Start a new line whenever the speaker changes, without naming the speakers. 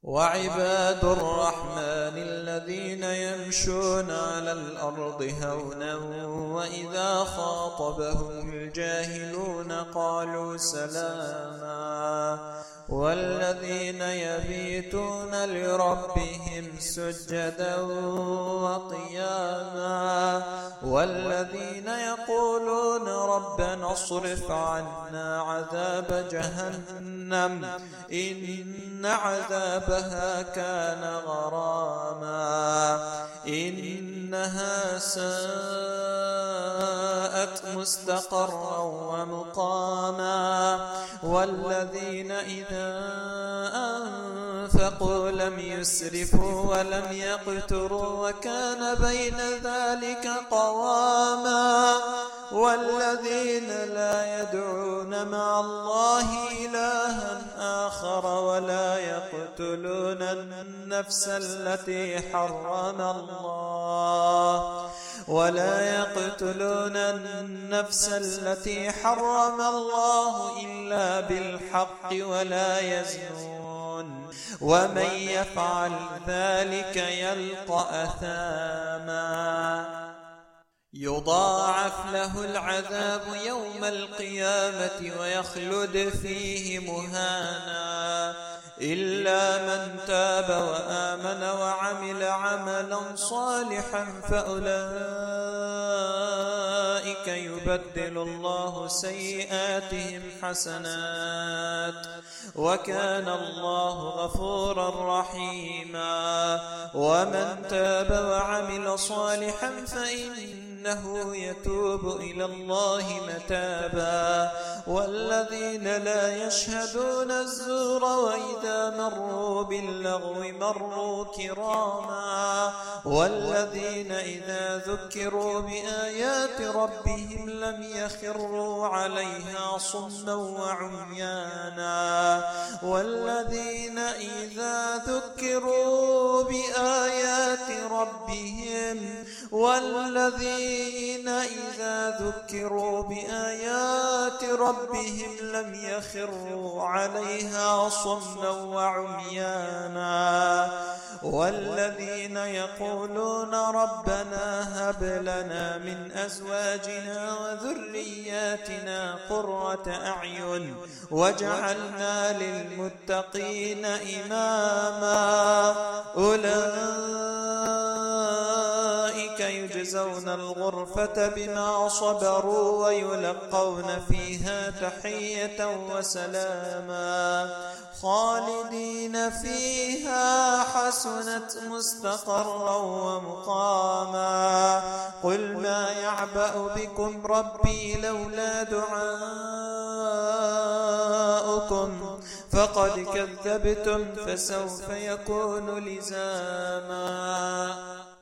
وعباد الرحمن الذين يمشون على الأرض هونا وإذا خاطبهم الجاهلون قالوا سلاما والذين يبيتون لربهم سجدا وقياما والذين يقولون ربنا اصرف عنا عذاب جهنم إن عذابها كان غراما إنها ساءت مستقرا ومقاما والذين إذا أنفقوا لم يسرفوا ولم يقتروا وكان بين ذلك قواما والذين لا يدعون مع الله إلها آخر ولا يقتلون النفس التي حرم الله إلا بالحق ولا يزنون ومن يفعل ذلك يلقى أثاما يضاعف له العذاب يوم القيامة ويخلد فيه مهانا إلا من تاب وآمن وعمل عملا صالحا فأولئك يبدل الله سيئاتهم حسنات وكان الله غفورا رحيما ومن تاب وعمل صالحا فإنه يتوب إلى الله متابا والذين لا يشهدون الزور وإذا مروا باللغو مروا كراما والذين إذا ذكروا بآيات ربهم لم يخروا عليها صما وعميانا والذين إذا ذكروا بآيات ربهم لم يخروا عليها صما وعميانا والذين يقولون ربنا هب لنا من أزواجنا وذرياتنا قرة أعين واجعلنا للمتقين إماما أولئك يجزون الغرفة بما صبروا ويلقون فيها تحية وسلاما خالدين فيها حسنت مستقرا ومقاما قل ما يعبأ بكم ربي لولا دعاؤكم فقد كذبتم فسوف يكون لزاما